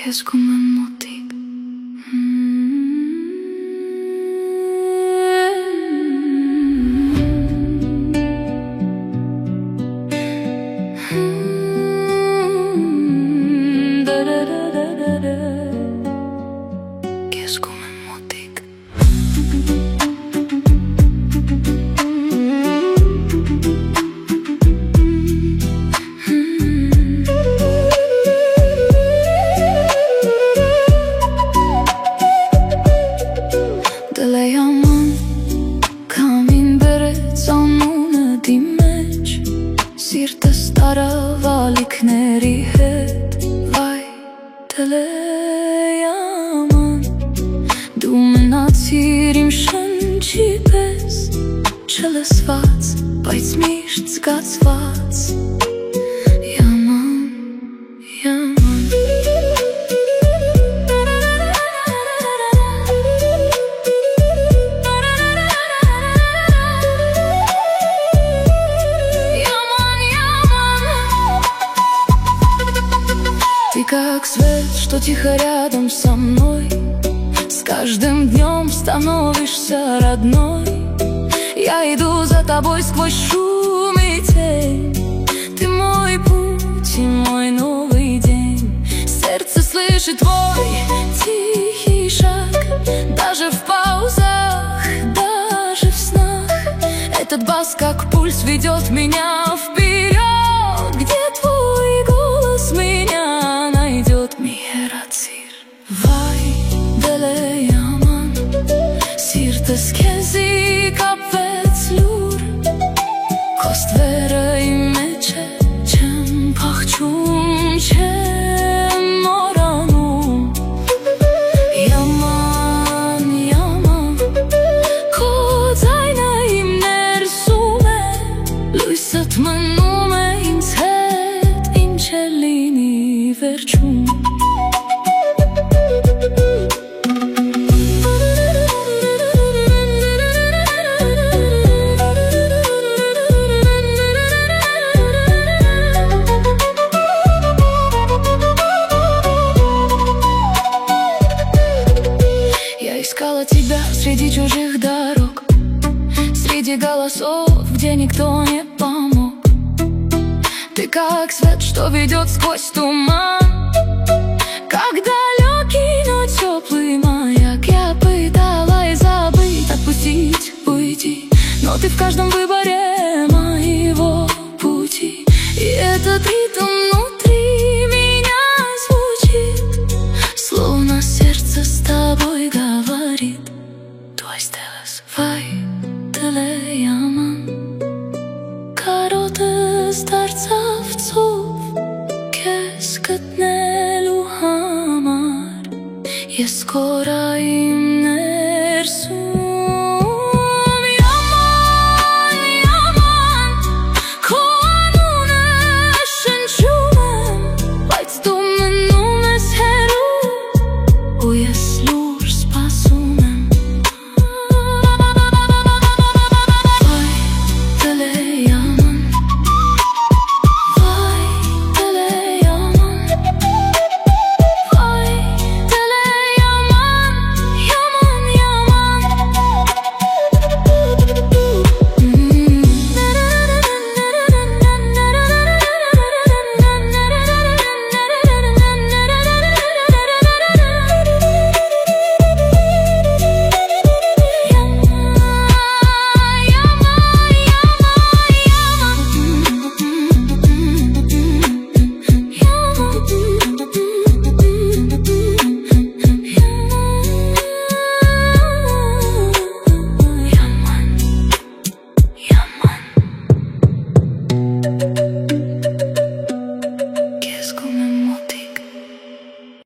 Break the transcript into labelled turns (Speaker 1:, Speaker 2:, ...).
Speaker 1: Քեզ գումեմ մոտիկ Քեզ գումեմ մոտիկ Դլեյաման կամին բերեց անունը դիմեջ Սիրտս տարավ ալիքների հետ Վայ դլեյաման Դու մնացիր իմ շնչի պես Չլսված, բայց միշտ զգացված Yaman, yaman Ты как свет, что тихо рядом со мной С каждым днем становишься родной Я иду за тобой сквозь шум и тень Ты мой путь и мой новый день Сердце слышит твой тихий шаг Даже в паузах, даже в снах Этот бас как пульс ведет меня вперед Где твой голос меня найдет Миерацир Vay deleyaman Sirtes kezi kapvetzlur Kost vere imeche Chem pachchum chem moranum Yaman, yaman Քո ձայնը իմ ներսում է Լույսդ մնում է ինձ հետ Ինչ է լինի վերջում Искала тебя среди чужих дорог Среди голосов, где никто не помог Ты как свет, что ведет сквозь туман Как далекий, но теплый маяк Я пыталась забыть, отпустить, уйти Но ты в каждом выборе моего пути И этот ритм внутри меня звучит Словно сердце с тобой говорит Toi stelles vay deleyaman Կարոտս դարձավ ծով Քեզ գտնելու համար Ես կորայի